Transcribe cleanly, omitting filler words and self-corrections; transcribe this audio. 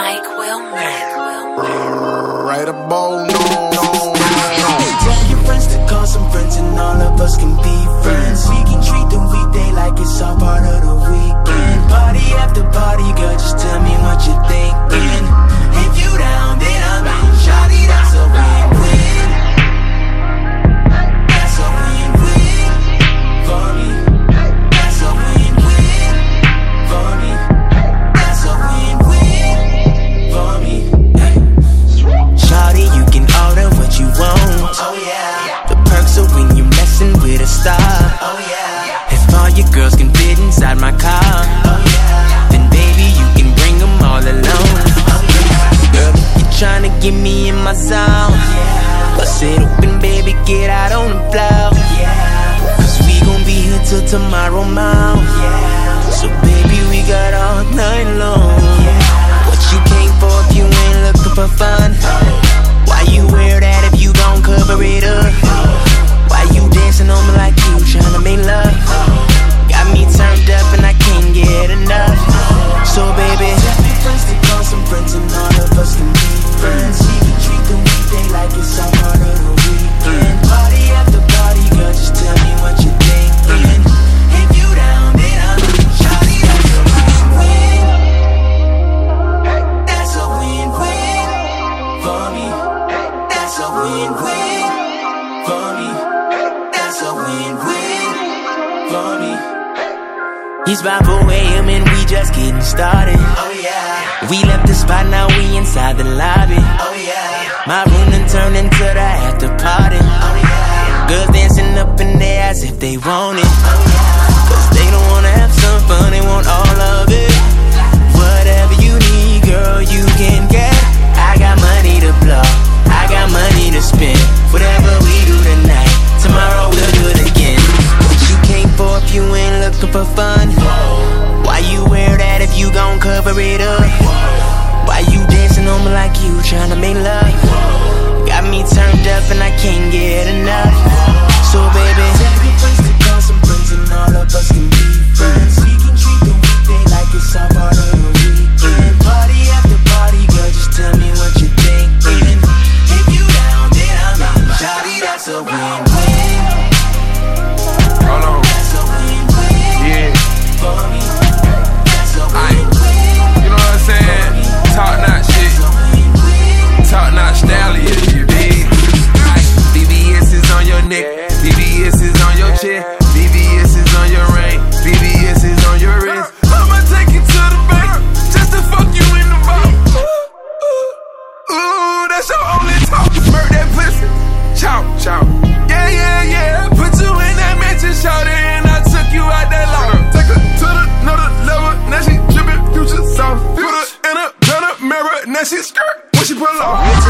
Mike Wilmer. Right about no. Tell your friends to call some friends and all of us can be friends. We can treat the weekday like it's all part of the weekend. Party after party, girl, just tell me what you're thinking. If you down, then I'm in. Shawty, that's a win-win. That's a win-win for me. That's a win-win for me. That's a win-win for me. Shawty, you can order what you want. Oh yeah. The perks are when you're messing with a star. Oh yeah. If all your girls can fit inside my car, oh yeah, then baby you can bring them all along. Oh yeah. Girl, you're trying to get me in my zone. Yeah. Bust it open, baby, get out on the floor. Yeah. Cause we gon' be here till tomorrow morning. Yeah. So baby, we got all night long. Yeah. What you came for if you ain't looking for fun? Why you wear that if you gon' cover it up? Why you dancing on me like you tryna make love? Got me turned up and I can't get enough. So baby, tell your friends to call some friends and all of us can be friends. We can treat the weekday like it's all part of the weekend. Party after party, girl, just tell me what you're thinking. If you down, then I'm in. Shawty, that's a win-win. That's a win-win for me. That's a win-win for me. That's a win-win for me. It's 5 a.m. and we just getting started. Oh yeah. We left the spot, now we inside the lobby. Oh yeah. My room done turned into the after party. Oh yeah. Girls dancing up in there as if they want it. Oh yeah. Cause they don't wanna have some fun, they want all of it. Whatever you need, girl, you can get. I got money to blow, I got money to spend. Whatever we do tonight, tomorrow we'll do it again. What you came for if you ain't looking for fun? Why you wear that if you gon' cover it up? Why you dancing on me like you tryna make love? Got me turned up and I can't get enough. So baby, tell your friends to call some friends and all of us can be friends. We can treat the weekday like it's all part of the weekend. Party after party, girl, just tell me what you're thinking. If you down, then I'm in. Shawty, that's a win-win. Hold on. That's a win-win. Yeah. For me. That's a win-win. You know what I'm saying? Top notch shit. Top notch stallion, you dig? BBS is on your neck. BBS is on your chest. BBS is on your ring. BBS is on your wrist. I'ma take you to the bank just to fuck you in the mouth. Ooh, that's your only talk. Murk that pussy. Chow, chow. Yeah, yeah, yeah. Put you in that mansion, shout it, and I took you out that locker. Take her to another level. Now she drippin' future sauce. Put her in a mirror, now she skirt when she pull off.